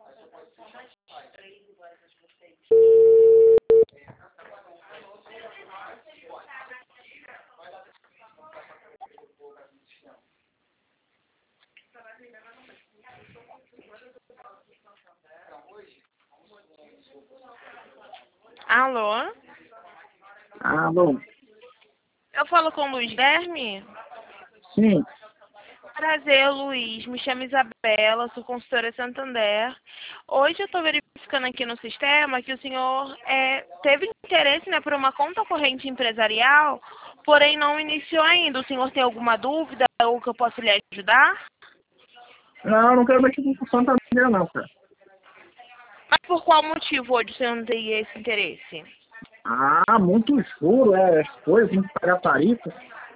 Alô? Alô? Eu falo com o Luiz Guilherme? Sim. Prazer, Luiz. Me chamo Isabela, sou consultora Santander. Hoje eu estou verificando aqui no sistema que o senhor teve interesse, né, por uma conta corrente empresarial, porém não iniciou ainda. O senhor tem alguma dúvida ou que eu posso lhe ajudar? Não quero mexer com Santander não, cara. Mas por qual motivo hoje o senhor não tem esse interesse? Muito escuro, as coisas, tem que pagar tarifa.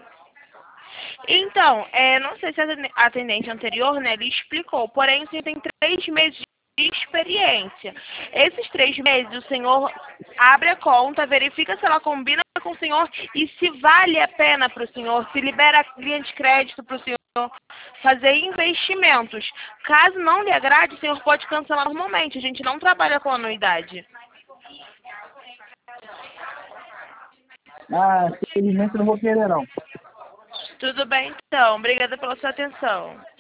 Então, não sei se a atendente anterior, né, lhe explicou, porém o senhor tem 3 meses de experiência. Esses 3 meses o senhor abre a conta, verifica se ela combina com o senhor e se vale a pena para o senhor, se libera linha de crédito para o senhor fazer investimentos. Caso não lhe agrade, o senhor pode cancelar normalmente, a gente não trabalha com anuidade. Infelizmente eu não vou querer não. Tudo bem, então. Obrigada pela sua atenção.